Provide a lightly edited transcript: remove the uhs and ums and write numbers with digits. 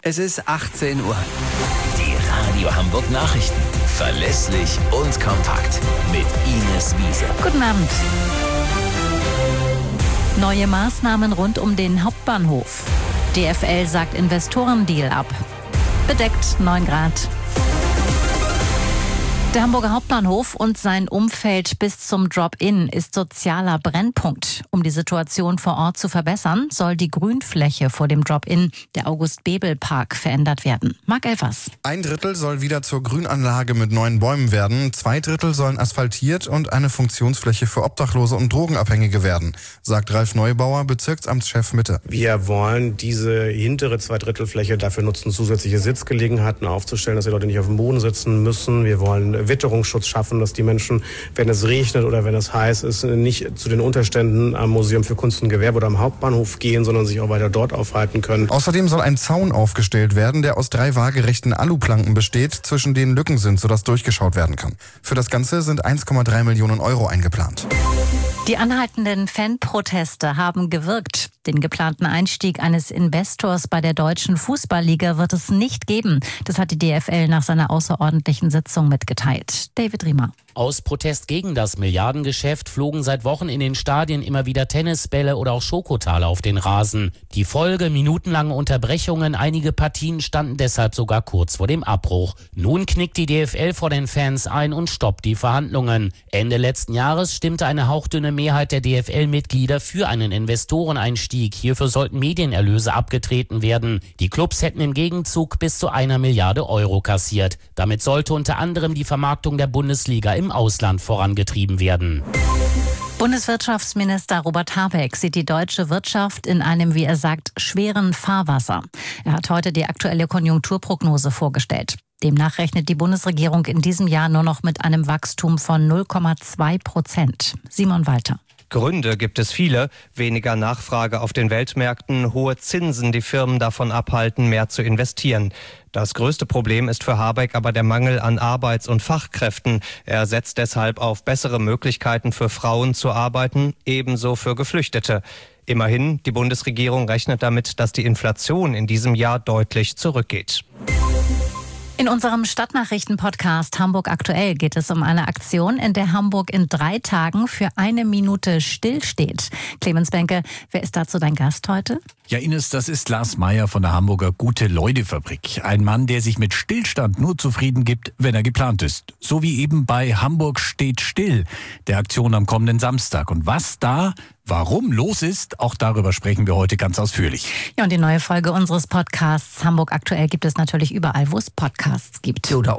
Es ist 18 Uhr. Die Radio Hamburg Nachrichten. Verlässlich und kompakt. Mit Ines Wiese. Guten Abend. Neue Maßnahmen rund um den Hauptbahnhof. DFL sagt Investorendeal ab. Bedeckt 9 Grad. Der Hamburger Hauptbahnhof und sein Umfeld bis zum Drop-In ist sozialer Brennpunkt. Um die Situation vor Ort zu verbessern, soll die Grünfläche vor dem Drop-In, der August-Bebel-Park, verändert werden. Marc Elfers. 1/3 soll wieder zur Grünanlage mit neuen Bäumen werden. 2/3 sollen asphaltiert und eine Funktionsfläche für Obdachlose und Drogenabhängige werden, sagt Ralf Neubauer, Bezirksamtschef Mitte. Wir wollen diese hintere 2/3 Fläche dafür nutzen, zusätzliche Sitzgelegenheiten aufzustellen, dass die Leute nicht auf dem Boden sitzen müssen. Wir wollen Witterungsschutz schaffen, dass die Menschen, wenn es regnet oder wenn es heiß ist, nicht zu den Unterständen am Museum für Kunst und Gewerbe oder am Hauptbahnhof gehen, sondern sich auch weiter dort aufhalten können. Außerdem soll ein Zaun aufgestellt werden, der aus 3 waagerechten Aluplanken besteht, zwischen denen Lücken sind, sodass durchgeschaut werden kann. Für das Ganze sind 1,3 Millionen Euro eingeplant. Die anhaltenden Fanproteste haben gewirkt. Den geplanten Einstieg eines Investors bei der Deutschen Fußballliga wird es nicht geben. Das hat die DFL nach seiner außerordentlichen Sitzung mitgeteilt. David Riemer. Aus Protest gegen das Milliardengeschäft flogen seit Wochen in den Stadien immer wieder Tennisbälle oder auch Schokotaler auf den Rasen. Die Folge: minutenlange Unterbrechungen, einige Partien standen deshalb sogar kurz vor dem Abbruch. Nun knickt die DFL vor den Fans ein und stoppt die Verhandlungen. Ende letzten Jahres stimmte eine hauchdünne Mehrheit der DFL-Mitglieder für einen Investoreneinstieg. Hierfür sollten Medienerlöse abgetreten werden. Die Clubs hätten im Gegenzug bis zu 1 Milliarde Euro kassiert. Damit sollte unter anderem die Vermarktung der Bundesliga im Ausland vorangetrieben werden. Bundeswirtschaftsminister Robert Habeck sieht die deutsche Wirtschaft in einem, wie er sagt, schweren Fahrwasser. Er hat heute die aktuelle Konjunkturprognose vorgestellt. Demnach rechnet die Bundesregierung in diesem Jahr nur noch mit einem Wachstum von 0,2%. Simon Walter. Gründe gibt es viele. Weniger Nachfrage auf den Weltmärkten, hohe Zinsen, die Firmen davon abhalten, mehr zu investieren. Das größte Problem ist für Habeck aber der Mangel an Arbeits- und Fachkräften. Er setzt deshalb auf bessere Möglichkeiten für Frauen zu arbeiten, ebenso für Geflüchtete. Immerhin, die Bundesregierung rechnet damit, dass die Inflation in diesem Jahr deutlich zurückgeht. In unserem Stadtnachrichten-Podcast Hamburg aktuell geht es um eine Aktion, in der Hamburg in 3 Tagen für 1 Minute stillsteht. Clemens Benke, wer ist dazu dein Gast heute? Ja, Ines, das ist Lars Meyer von der Hamburger Gute-Leute-Fabrik. Ein Mann, der sich mit Stillstand nur zufrieden gibt, wenn er geplant ist. So wie eben bei Hamburg steht still, der Aktion am kommenden Samstag. Und was da, warum los ist, auch darüber sprechen wir heute ganz ausführlich. Ja, und die neue Folge unseres Podcasts Hamburg aktuell gibt es natürlich überall, wo es Podcasts gibt. Oder